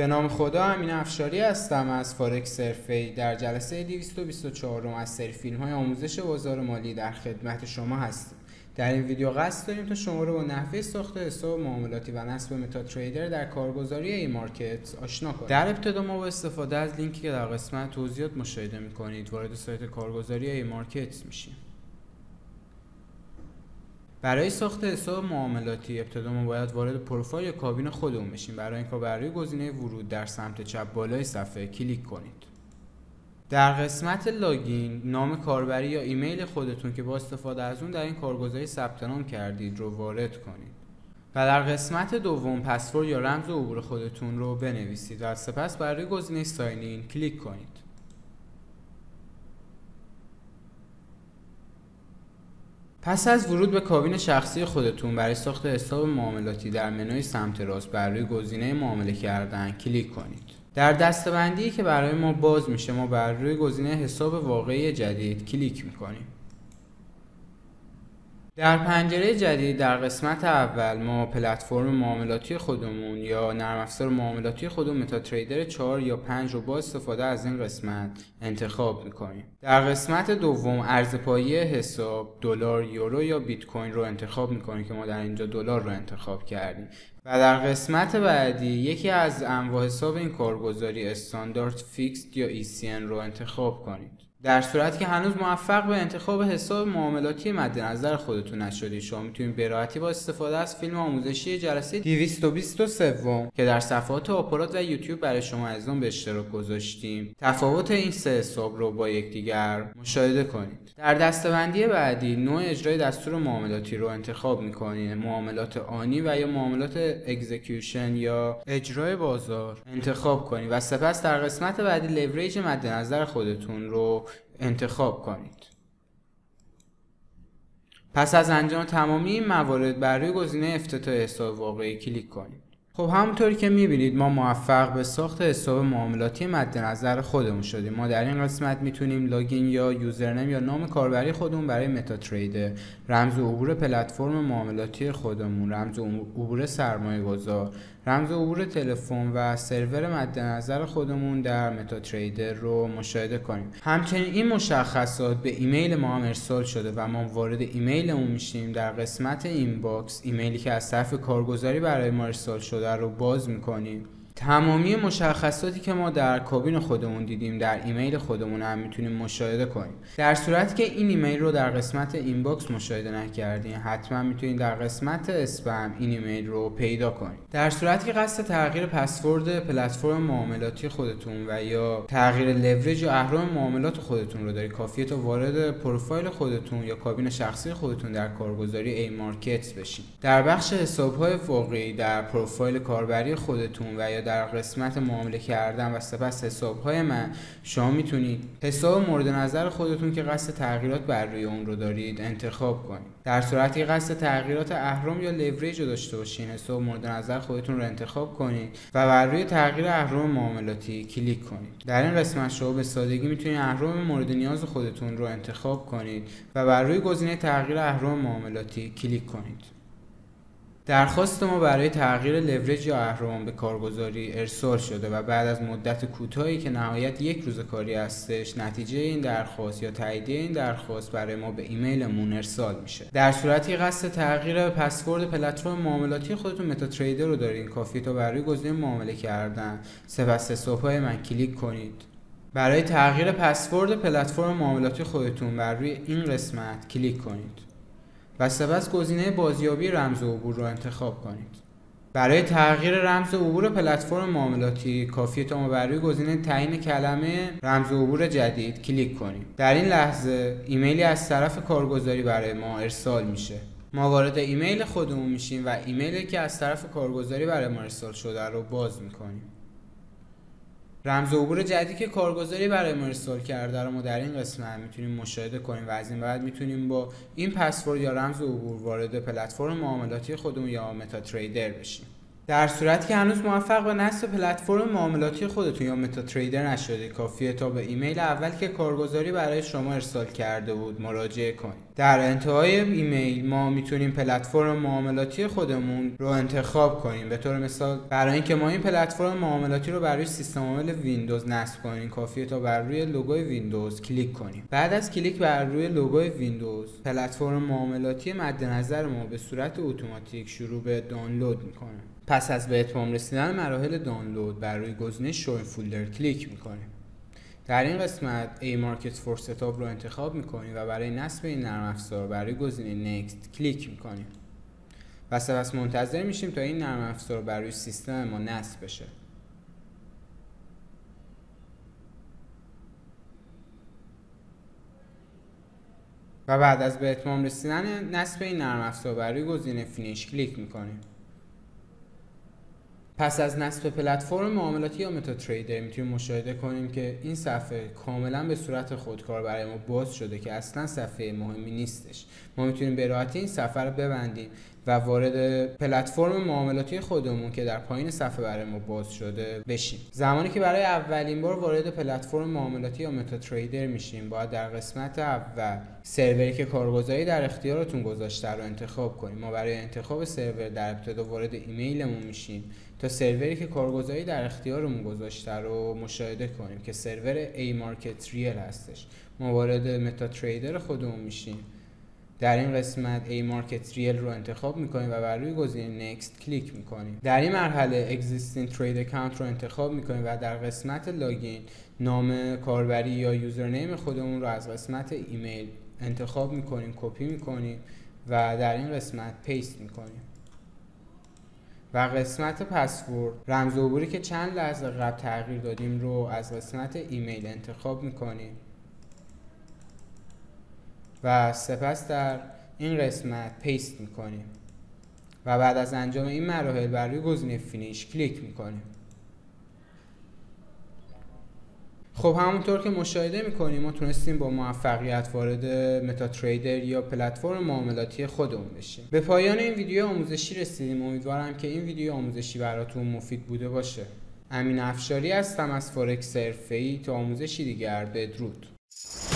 به نام خدا، امین افشاری هستم از فارکس حرفه‌ای. در جلسه 224 از سری فیلم‌های آموزش بازار مالی در خدمت شما هستیم. در این ویدیو قصد داریم تا شما رو با نحوه ساخت حساب معاملاتی و نصب متا تریدر در کارگزاری ای مارکت آشنا کنیم. در ابتدا ما با استفاده از لینکی که در قسمت توضیحات مشاهده می‌کنید وارد سایت کارگزاری ای مارکت میشیم. برای ساخت حساب معاملاتی ابتدا ما باید وارد پروفایل یا کابین خودمون بشیم. برای این کار بر روی گزینه ورود در سمت چپ بالای صفحه کلیک کنید. در قسمت لاگین نام کاربری یا ایمیل خودتون که با استفاده از اون در این کارگزاری ثبت نام کردید رو وارد کنید و در قسمت دوم پسورد یا رمز عبور خودتون رو بنویسید و سپس بر روی گزینه ساین این کلیک کنید. پس از ورود به کابین شخصی خودتون برای ساخت حساب معاملاتی در منوی سمت راست بر روی گزینه معامله کردن کلیک کنید. در دسته‌بندی که برای ما باز میشه ما بر روی گزینه حساب واقعی جدید کلیک میکنیم. در پنجره جدید در قسمت اول ما پلتفرم معاملاتی خودمون یا نرم افزار معاملاتی خودمون متا تریدر 4 یا 5 رو با استفاده از این قسمت انتخاب میکنیم. در قسمت دوم ارز پایه حساب دلار، یورو یا بیت کوین رو انتخاب میکنیم که ما در اینجا دلار رو انتخاب کردیم. و در قسمت بعدی یکی از انواع حساب این کارگزاری استاندارد، فیکسد یا ECN رو انتخاب کنید. در صورتی که هنوز موفق به انتخاب حساب معاملاتی مد نظر خودتون نشدید شما میتونید به راحتی با استفاده از فیلم آموزشی جلسه 223 که در صفحات آپارات و یوتیوب برای شما عزیزان به اشتراک گذاشتیم تفاوت این سه حساب رو با یکدیگر مشاهده کنید. در دسته‌بندی بعدی نوع اجرای دستور معاملاتی رو انتخاب میکنید. معاملات آنی و یا معاملات اکزیکیوشن یا اجرای بازار انتخاب کنید و سپس در قسمت بعدی لورج مد نظر خودتون رو انتخاب کنید. پس از انجام تمامی این موارد بر روی گزینه افتتاح حساب واقعی کلیک کنید. خب همونطوری که میبینید ما موفق به ساخت حساب معاملاتی مد نظر خودمون شدیم. ما در این قسمت میتونیم لاگین یا یوزرنیم یا نام کاربری خودمون برای متا تریدر، رمز عبور پلتفرم معاملاتی خودمون، رمز عبور سرمایه گذار، رمز عبور تلفن و سرور مد نظر خودمون در متا تریدر رو مشاهده کنیم. همچنین این مشخصات به ایمیل ما هم ارسال شده و ما وارد ایمیلمون میشیم. در قسمت اینباکس ایمیلی که از طرف کارگزاری برای ما ارسال شده رو باز میکنیم. تمامی مشخصاتی که ما در کابین خودمون دیدیم در ایمیل خودمون هم میتونیم مشاهده کنیم. در صورتی که این ایمیل رو در قسمت اینباکس مشاهده نکردین حتما میتونید در قسمت اسپم این ایمیل رو پیدا کنید. در صورتی که قصد تغییر پسورد پلتفرم معاملاتی خودتون و یا تغییر لورج یا اهرم معاملات خودتون رو دارید کافیه تا وارد پروفایل خودتون یا کابین شخصی خودتون در کارگزاری ای مارکت بشین. در بخش حساب‌های واقعی در پروفایل کاربری خودتون و یا در قسمت معامله کردن و سپس حساب‌های من شما میتونید حساب مورد نظر خودتون که قصد تغییرات بر روی اون رو دارید انتخاب کنید. در صورتی که قصد تغییرات اهرم یا لورج رو داشته باشین حساب مورد نظر خودتون رو انتخاب کنید و بر روی تغییر اهرم معاملاتی کلیک کنید. در این قسمت شما به سادگی میتونید اهرم مورد نیاز خودتون رو انتخاب کنید و بر روی گزینه تغییر اهرم معاملاتی کلیک کنید. درخواست ما برای تغییر لورج یا اهرم به کارگزاری ارسال شده و بعد از مدت کوتاهی که نهایت 1 روز کاری هستش نتیجه این درخواست یا تاییدیه این درخواست برای ما به ایمیلمون ارسال میشه. در صورتی قصد تغییر پسورد پلتفرم معاملاتی خودتون متا تریدر رو دارین کافیه تا برای گزینه معامله کردن سپس حساب‌های من کلیک کنید. برای تغییر پسورد پلتفرم معاملاتی خودتون بر روی این قسمت کلیک کنید و سپس گزینه بازیابی رمز عبور رو انتخاب کنید. برای تغییر رمز عبور پلتفرم معاملاتی کافیه تا ما بر روی گزینه تعیین کلمه رمز عبور جدید کلیک کنیم. در این لحظه ایمیلی از طرف کارگزاری برای ما ارسال میشه. ما وارد ایمیل خودمون میشیم و ایمیلی که از طرف کارگزاری برای ما ارسال شده رو باز میکنیم. رمز عبور جدیدی که کارگزاری برای ما ارسال کرده رو ما در این قسمت میتونیم مشاهده کنیم و از این بعد میتونیم با این پسورد یا رمز عبور وارد پلتفرم معاملاتی خودمون یا متا تریدر بشیم. در صورتی که هنوز موفق به نصب پلتفرم معاملاتی خودتون یا متا تریدر نشدید، کافیه تا به ایمیل اول که کارگزاری برای شما ارسال کرده بود مراجعه کنید. در انتهای ایمیل ما میتونیم پلتفرم معاملاتی خودمون رو انتخاب کنیم. به طور مثال برای اینکه ما این پلتفرم معاملاتی رو بر روی سیستم عامل ویندوز نصب کنیم، کافیه تا بر روی لوگوی ویندوز کلیک کنیم. بعد از کلیک بر روی لوگوی ویندوز، پلتفرم معاملاتی مد نظر ما به صورت اتوماتیک شروع به دانلود میکنه. پس از به اتمام رسیدن مراحل دانلود بر روی گزینه شو فولدر کلیک میکنیم. در این قسمت A Market for Setup رو انتخاب میکنیم و برای نصب این نرم افزار بر روی گزینه Next کلیک میکنیم و سپس منتظر میشیم تا این نرم افزار بر روی سیستم ما نصب بشه. و بعد از به اتمام رسیدن نصب این نرم افزار بر روی گزینه فینیش کلیک میکنیم. پس از نصب پلتفرم معاملاتی یا متا تریدر میتونیم مشاهده کنیم که این صفحه کاملا به صورت خودکار برای ما باز شده که اصلا صفحه مهمی نیستش. ما میتونیم به راحتی این صفحه رو ببندیم و وارد پلتفرم معاملاتی خودمون که در پایین صفحه برای ما باز شده بشیم. زمانی که برای اولین بار وارد پلتفرم معاملاتی یا متا تریدر میشیم، باید در قسمت اول سروری که کارگزاری در اختیارتون گذاشته رو انتخاب کنیم. ما برای انتخاب سرور در ابتدا وارد ایمیلمون میشیم تا سروری که کارگزاری در اختیارمون گذاشته رو مشاهده کنیم که سرور A Market Real هستش. ما وارد متا تریدر خودمون میشیم. در این قسمت A Market Real رو انتخاب میکنیم و بر روی گزینه Next کلیک میکنیم. در این مرحله Existing Trade Account رو انتخاب میکنیم و در قسمت لاگین نام کاربری یا یوزرنیم خودمون رو از قسمت ایمیل انتخاب میکنیم، کپی میکنیم و در این قسمت پیست میکنیم. و قسمت پسورد، رمز عبوری که چند لحظه قبل تغییر دادیم رو از قسمت ایمیل انتخاب میکنیم و سپس در این قسمت پیست میکنیم و بعد از انجام این مراحل بر روی گزینه فینیش کلیک میکنیم. خب همونطور که مشاهده میکنیم ما تونستیم با موفقیت وارد متا تریدر یا پلتفرم معاملاتی خودمون بشیم. به پایان این ویدیو آموزشی رسیدیم. امیدوارم که این ویدیو آموزشی براتون مفید بوده باشه. امین افشاری هستم از فورکس حرفه‌ای. تا آموزشی دیگر، بدرود.